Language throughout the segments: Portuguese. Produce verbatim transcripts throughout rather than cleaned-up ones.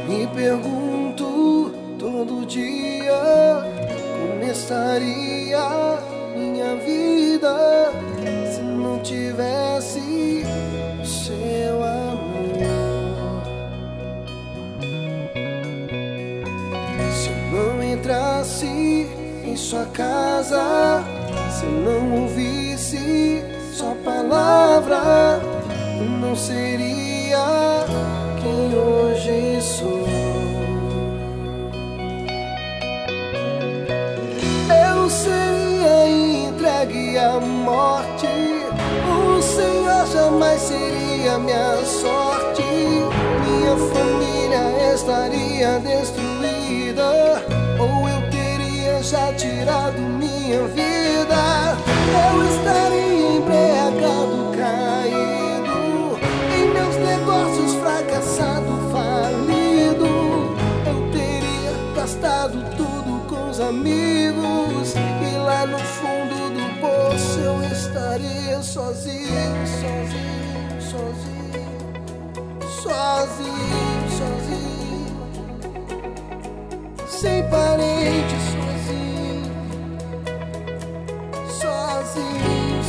Me pergunto todo dia como estaria minha vida se não tivesse o seu amor. Se eu não entrasse em sua casa, se eu não ouvisse sua palavra, eu não seria quem hoje sou. Eu seria entregue à morte, o Senhor jamais seria minha sorte. Minha família estaria destruída, ou eu teria já tirado minha vida. Eu estaria embriagado, caído, em meus negócios fracassado, falido. Eu teria gastado tudo com os amigos, e lá no fundo do poço eu estaria sozinho, sozinho, sozinho, sozinho, sozinho, sem parentes, sozinho, sozinho,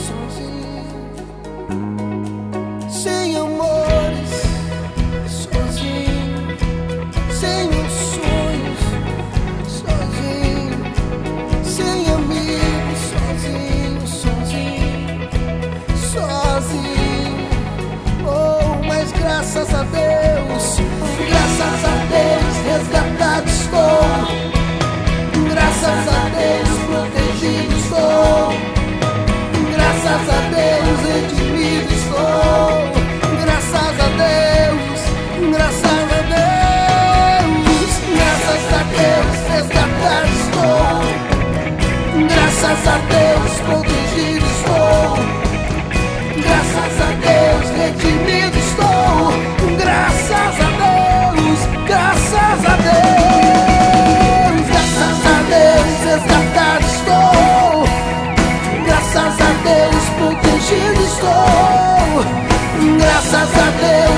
sozinho, sem amores, sozinho, sem meus sonhos, sozinho, sem amigos, sozinho, sozinho, sozinho. Oh, mas graças a Deus, graças a Deus, resgatado estou. Graças a Deus, protegido estou. Graças a Deus, redimido estou. Graças a Deus, graças a Deus, graças a Deus, resgatado estou. Graças a Deus, protegido estou. Graças a Deus, redimido estou. Graças a Deus, graças a Deus, graças a Deus, resgatado estou. Graças a Deus, protegido estou. Graças a Deus.